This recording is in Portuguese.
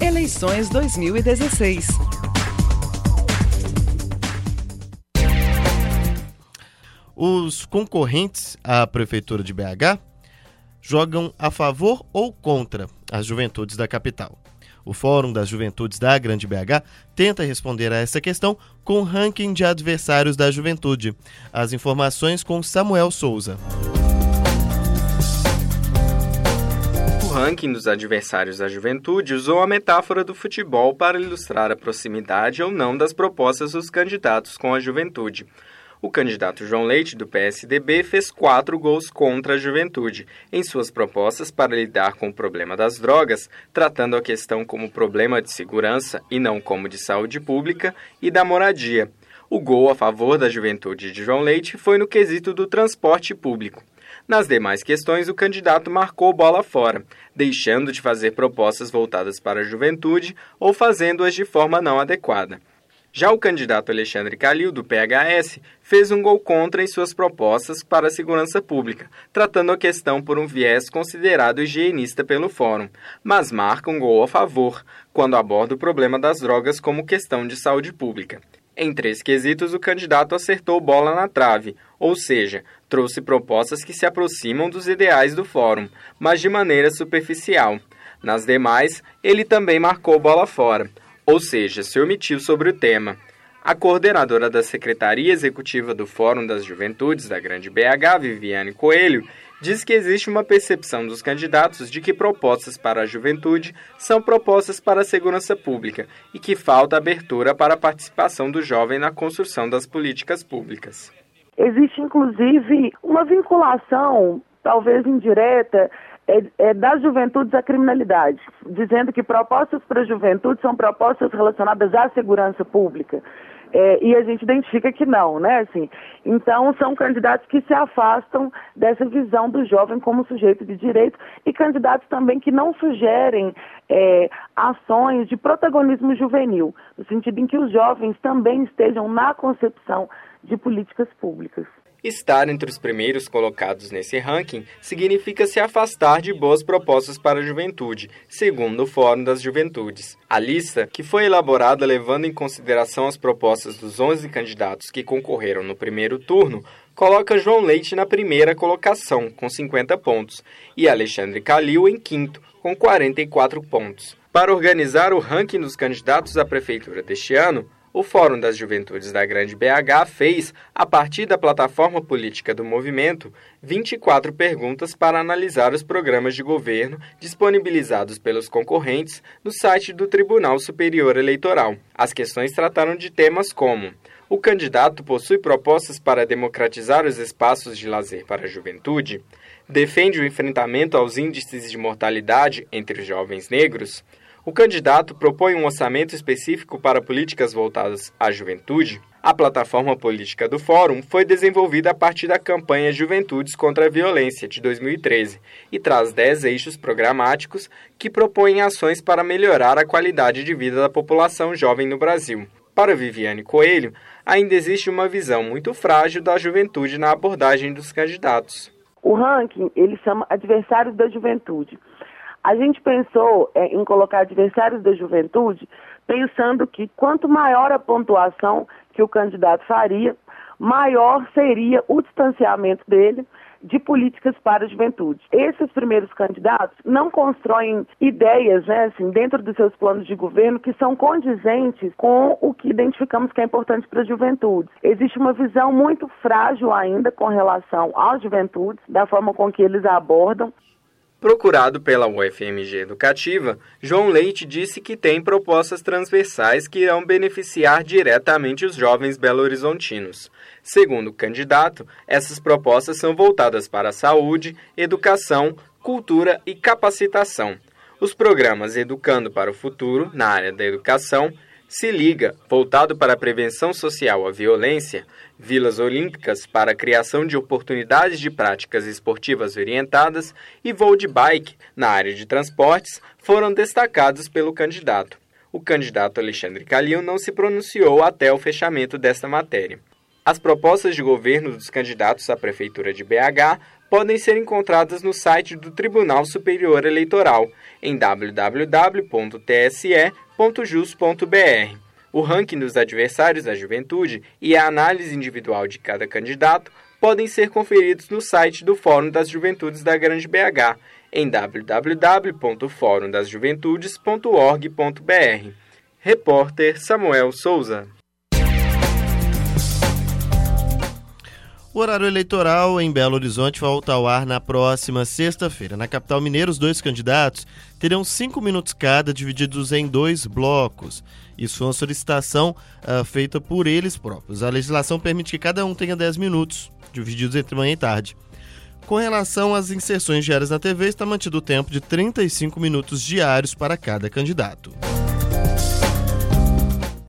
Eleições 2016. Os concorrentes à Prefeitura de BH jogam a favor ou contra as juventudes da capital. O Fórum das Juventudes da Grande BH tenta responder a essa questão com o ranking de adversários da juventude. As informações com Samuel Souza. O ranking dos adversários da juventude usou a metáfora do futebol para ilustrar a proximidade ou não das propostas dos candidatos com a juventude. O candidato João Leite, do PSDB, fez 4 gols contra a juventude em suas propostas para lidar com o problema das drogas, tratando a questão como problema de segurança e não como de saúde pública, e da moradia. O gol a favor da juventude de João Leite foi no quesito do transporte público. Nas demais questões, o candidato marcou bola fora, deixando de fazer propostas voltadas para a juventude ou fazendo-as de forma não adequada. Já o candidato Alexandre Calil, do PHS, fez um gol contra em suas propostas para a segurança pública, tratando a questão por um viés considerado higienista pelo Fórum, mas marca um gol a favor, quando aborda o problema das drogas como questão de saúde pública. Em 3 quesitos, o candidato acertou bola na trave, ou seja, trouxe propostas que se aproximam dos ideais do Fórum, mas de maneira superficial. Nas demais, ele também marcou bola fora, ou seja, se omitiu sobre o tema. A coordenadora da Secretaria Executiva do Fórum das Juventudes da Grande BH, Viviane Coelho, diz que existe uma percepção dos candidatos de que propostas para a juventude são propostas para a segurança pública e que falta abertura para a participação do jovem na construção das políticas públicas. Existe, inclusive, uma vinculação, talvez indireta, das juventudes à criminalidade, dizendo que propostas para a juventude são propostas relacionadas à segurança pública. E a gente identifica que não, né? Assim, então, são candidatos que se afastam dessa visão do jovem como sujeito de direito e candidatos também que não sugerem ações de protagonismo juvenil, no sentido em que os jovens também estejam na concepção de políticas públicas. Estar entre os primeiros colocados nesse ranking significa se afastar de boas propostas para a juventude, segundo o Fórum das Juventudes. A lista, que foi elaborada levando em consideração as propostas dos 11 candidatos que concorreram no primeiro turno, coloca João Leite na primeira colocação, com 50 pontos, e Alexandre Calil em quinto, com 44 pontos. Para organizar o ranking dos candidatos à prefeitura deste ano, o Fórum das Juventudes da Grande BH fez, a partir da plataforma política do movimento, 24 perguntas para analisar os programas de governo disponibilizados pelos concorrentes no site do Tribunal Superior Eleitoral. As questões trataram de temas como: o candidato possui propostas para democratizar os espaços de lazer para a juventude? Defende o enfrentamento aos índices de mortalidade entre os jovens negros? O candidato propõe um orçamento específico para políticas voltadas à juventude? A plataforma política do Fórum foi desenvolvida a partir da campanha Juventudes contra a Violência, de 2013, e traz 10 eixos programáticos que propõem ações para melhorar a qualidade de vida da população jovem no Brasil. Para Viviane Coelho, ainda existe uma visão muito frágil da juventude na abordagem dos candidatos. O ranking, ele chama adversários da juventude. A gente pensou em colocar adversários da juventude, pensando que quanto maior a pontuação que o candidato faria, maior seria o distanciamento dele de políticas para a juventude. Esses primeiros candidatos não constroem ideias, assim, dentro dos seus planos de governo que são condizentes com o que identificamos que é importante para a juventude. Existe uma visão muito frágil ainda com relação às juventudes, da forma com que eles a abordam. Procurado pela UFMG Educativa, João Leite disse que tem propostas transversais que irão beneficiar diretamente os jovens belo-horizontinos. Segundo o candidato, essas propostas são voltadas para a saúde, educação, cultura e capacitação. Os programas Educando para o Futuro, na área da educação, Se Liga, voltado para a prevenção social à violência, Vilas Olímpicas para a criação de oportunidades de práticas esportivas orientadas e Voo de Bike, na área de transportes, foram destacados pelo candidato. O candidato Alexandre Calil não se pronunciou até o fechamento desta matéria. As propostas de governo dos candidatos à Prefeitura de BH podem ser encontradas no site do Tribunal Superior Eleitoral, em www.tse.jus.br. O ranking dos adversários da juventude e a análise individual de cada candidato podem ser conferidos no site do Fórum das Juventudes da Grande BH, em www.forumdasjuventudes.org.br. Repórter Samuel Souza. O horário eleitoral em Belo Horizonte volta ao ar na próxima sexta-feira. Na capital mineira, os dois candidatos terão 5 minutos cada, divididos em 2 blocos. Isso foi uma solicitação feita por eles próprios. A legislação permite que cada um tenha 10 minutos, divididos entre manhã e tarde. Com relação às inserções diárias na TV, está mantido o tempo de 35 minutos diários para cada candidato.